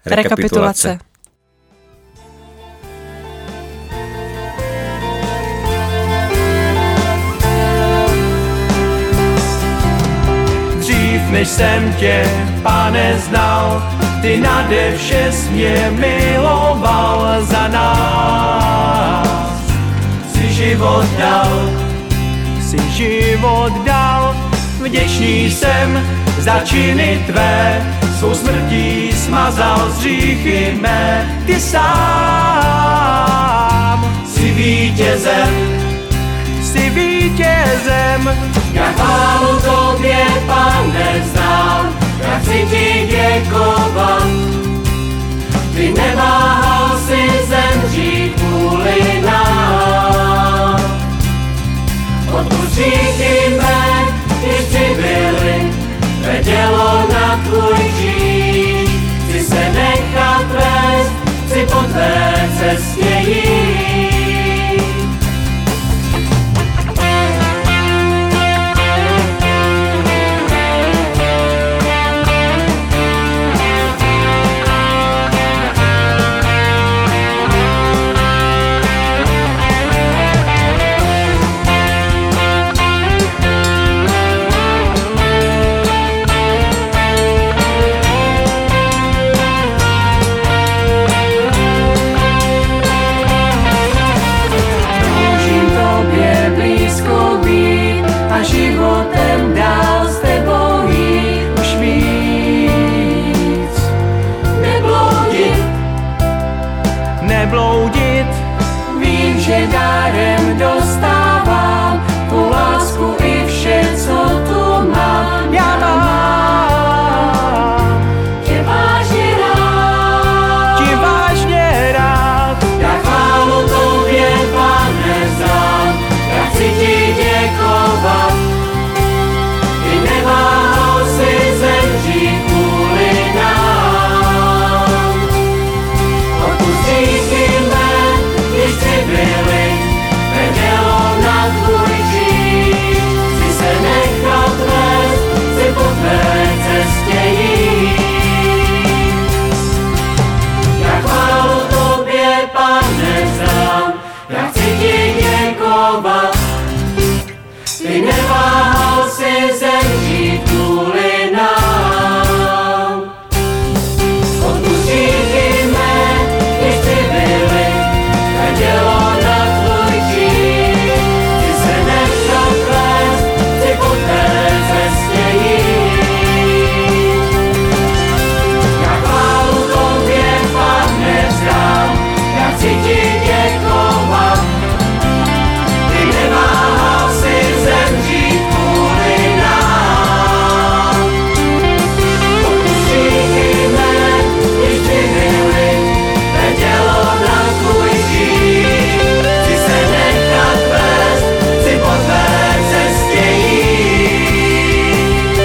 Rekapitulace. Dřív než jsem tě, Pane, znal, ty nade vše jsi mě miloval, za nás si život dal, vděčný jsem za činy tvé, svou smrtí smazal z hříchy mé, ty sám si vítězem. Já chválu tobě, Pane, vzdám, já chci ti děkovat. Ty neváhal si zemřít kvůli nám. Odpusť hříchy mé, když přibyly, tvé dělo na tvůj kříž. Chci se nechat vést, chci po tvé cestě jít. Životem dál s tebou jít už víc. Nebloudit, vím, že dárem dostávám tu lásku i vše, co tu mám. Já mám tě vážně rád. Já chválu tobě, Pane, vzdám, já chci ti děkovat. Ty neváhal si zemřít kvůli nám. Odpusť hříchy mé, když přibyly, tvé dělo na tvůj kříž. Chci se nechat vést, chci po tvé cestě jít. Já chválu tobě, Pane, vzdám, já chci ti děkovat. Ty neváhal si zemřít kvůli nám. Odpusť hříchy mé, když přibyly, tvé dělo na tvůj kříž. Chci se nechat vést, chci po tvé cestě jít. Já chválu tobě, Pane, vzdám, já chci ti děkovat. Ty neváhal si zemřít kvůli nám. Odpusť hříchy mé, když přibyly, tvé dělo na tvůj kříž. Chci se nechat vést, chci po tvé cestě jít.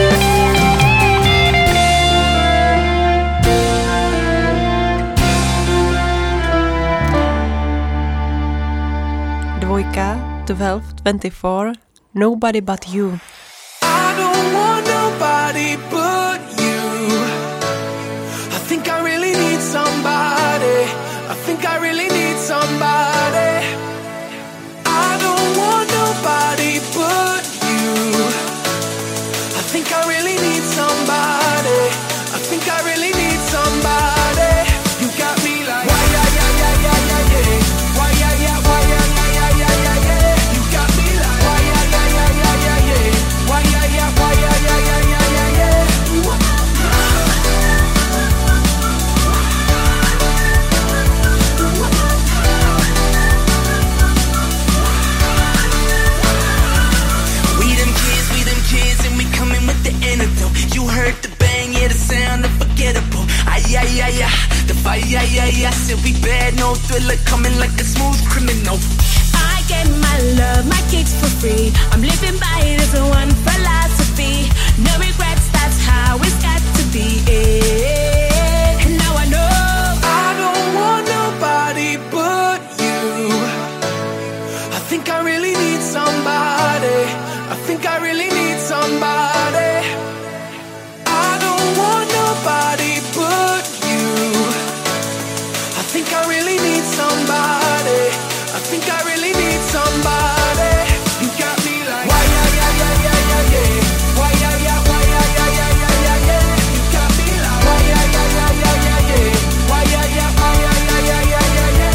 12:24, Nobody But You. I don't want nobody but you. I think I really need somebody. I think I really need somebody. I don't want nobody but you. I think I really need somebody. I think I really need somebody. You got me like why yeah yeah yeah yeah yeah yeah. Why yeah yeah why yeah yeah yeah yeah yeah yeah. You got me like why yeah yeah yeah yeah yeah yeah. Why yeah yeah why yeah yeah yeah yeah yeah yeah. We them kids and we coming with the antidote. You heard the bang, yeah, the sound unforgettable. Ay ay ay ay, the fire, ay ay ay. Said we bad, no thriller, coming like a smooth criminal. I get my love, my kicks for free. I'm living by it as one philosophy. No regrets, that's how it's got to be. And now I know I don't want nobody but you. I think I really need somebody. I think I really need somebody. I don't want nobody but you. think I really need somebody. You got me like why yeah yeah yeah yeah yeah yeah. Why yeah yeah why yeah yeah yeah yeah yeah yeah. You got me like why yeah yeah yeah yeah yeah yeah. Why yeah yeah why yeah yeah yeah yeah yeah yeah.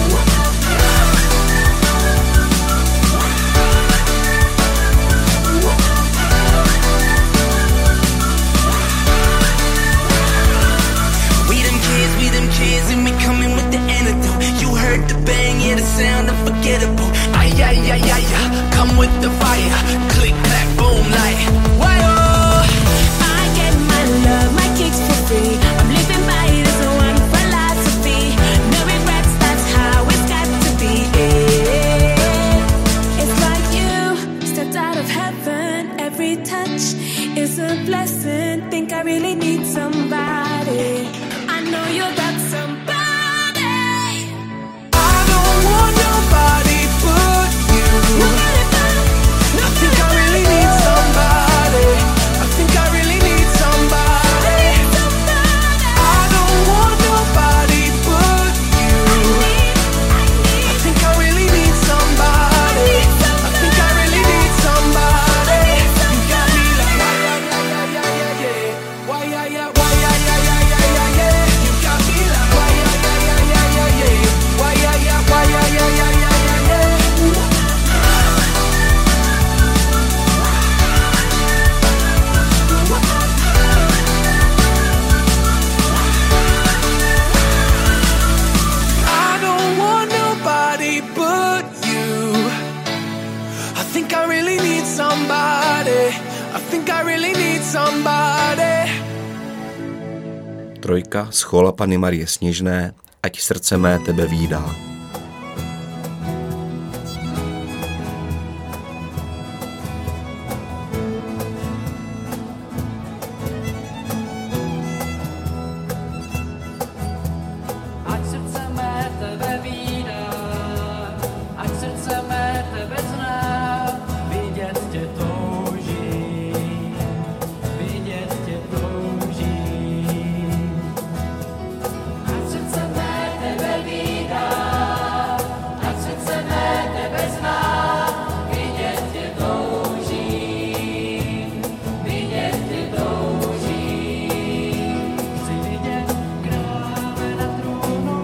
We them kids and we coming with the antidote. You heard the bang, yeah, the sound unforgettable. Ay, ay, ay, ay, ay, come with the fire. Click, clack, boom, like, why-oh. I get my love, my kicks for free. I'm living by this one philosophy. No regrets, that's how it's got to be. It's like you stepped out of heaven. Every touch is a blessing. Think I really need somebody. I know you got somebody. I don't want nobody but you. Nobody but, I think I really need somebody. I think I really need somebody. I don't want nobody but you. I think I really need somebody. I think I really need somebody. You got me like why yeah yeah yeah yeah yeah. Why yeah yeah why yeah yeah yeah yeah yeah yeah. You got me like why yeah yeah yeah yeah yeah yeah. Why yeah yeah why yeah yeah yeah yeah yeah yeah. I don't want nobody but you. I think I really need somebody. I think I really need somebody. Trojka z Chola Panny Marie Sněžné, Ať srdce mé tebe vídá. Ať srdce mé tebe vídá, ať srdce mé tebe zná, vidět tě touží, vidět tě touží. Ať srdce mé tebe vídá, ať srdce mé tebe zná, vidět tě touží, vidět tě touží. Chci vidět krále na trůnu,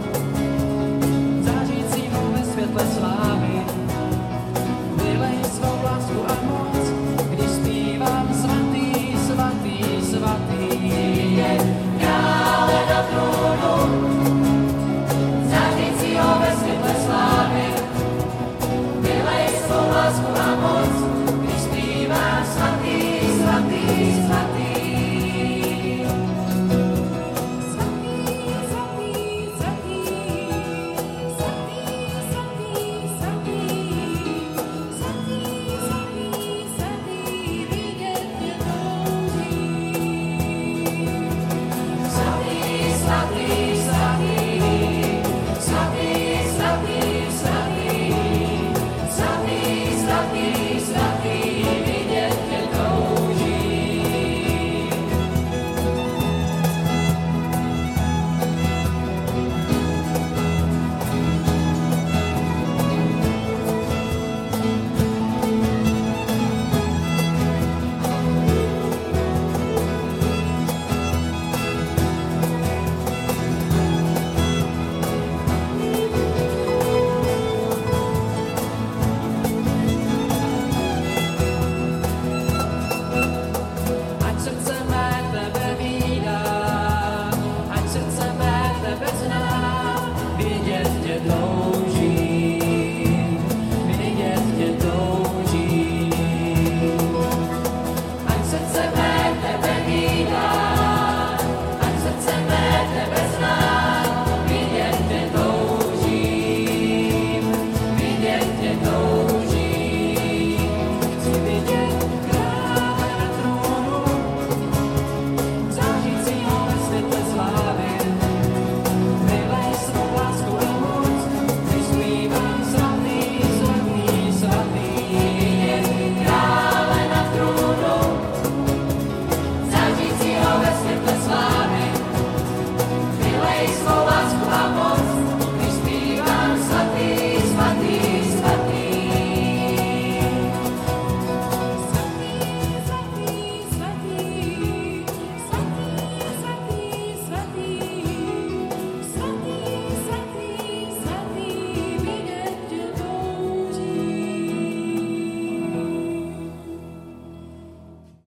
zářícího ve světle slávy. Vylej svou lásku a moc, když zpívám svatý, svatý, svatý. Je krále na trůnu, zářícího ve světle slávy. Vylej svou lásku a moc, když zpívám svatý, svatý, svatý. Svatý,